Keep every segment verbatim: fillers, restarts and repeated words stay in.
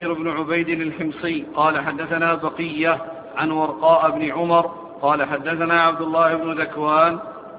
بن عبيد الحمصي قال حدثنا بقية عن ورقاء بن عمر قال حدثنا عبد الله بن ذكوان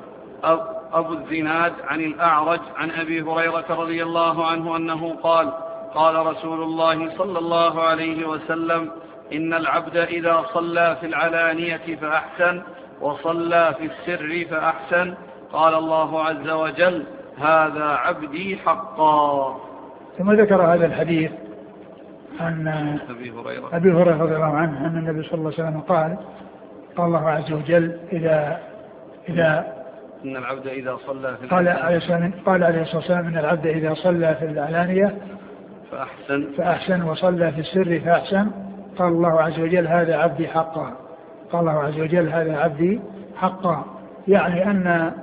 أبو الزناد عن الأعرج عن أبي هريرة رضي الله عنه أنه قال قال رسول الله صلى الله عليه وسلم إن العبد إذا صلى في العلانية فأحسن وصلى في السر فأحسن قال الله عز وجل هذا عبدي حقا. ثم ذكر هذا الحديث عن أبي هريرة أبي هريرة رضي الله عنه أن النبي صلى الله عليه وسلم قال قال الله عز وجل إذا إذا إن العبد إذا صلى في قال عليه الصلاة قال عليه الصلاة والسلام إن العبد إذا صلى في العلانية فأحسن فأحسن وصلى في السر فأحسن قال الله عز وجل هذا عبدي حقا. قال الله عز وجل هذا عبدي حقا، يعني أن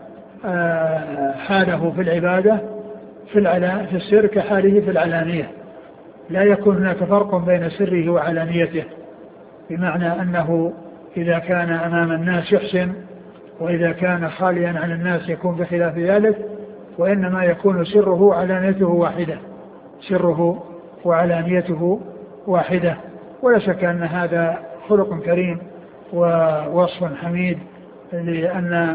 حاله في العبادة في العلا في السر كحاله في العلانية، لا يكون هناك فرق بين سره وعلانيته، بمعنى أنه إذا كان أمام الناس يحسن، وإذا كان خاليا عن الناس يكون بخلاف ذلك، وإنما يكون سره وعلانيته واحدة سره وعلانيته واحدة. ولا شك أن هذا خلق كريم ووصف حميد، لأن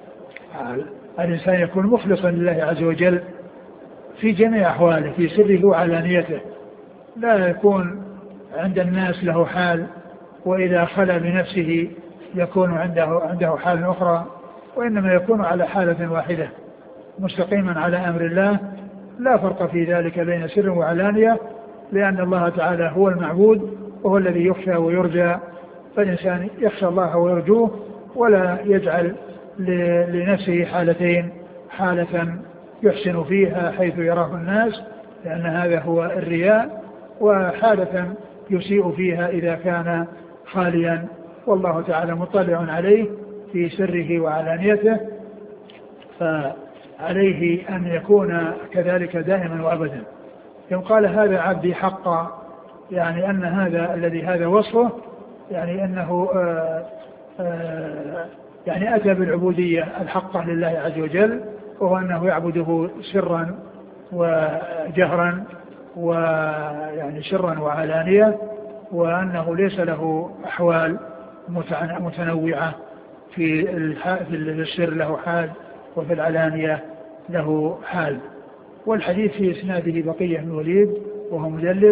الإنسان يكون مخلصا لله عز وجل في جميع أحواله في سره وعلانيته، لا يكون عند الناس له حال وإذا خلى بنفسه يكون عنده عنده حال أخرى، وإنما يكون على حالة واحدة مستقيما على أمر الله، لا فرق في ذلك بين سر وعلانية، لأن الله تعالى هو المعبود وهو الذي يخشى ويرجى، فالإنسان يخشى الله ويرجوه ولا يجعل لنفسه حالتين، حالة يحسن فيها حيث يراه الناس لأن هذا هو الرياء، وحالة يسيء فيها إذا كان خاليا والله تعالى مطلع عليه في سره وعلانيته، فعليه أن يكون كذلك دائما وأبدا. يوم قال هذا عبدي حقا، يعني أن هذا الذي هذا وصفه، يعني أنه آآ آآ يعني أتى بالعبودية الحقة لله عز وجل، وهو أنه يعبده سرا وجهرا ويعني سرا وعلانية، وأنه ليس له أحوال متنوعة، في السر له حال وفي العلانية له حال. والحديث في إسناده بقية بن الوليد وهو مدلس.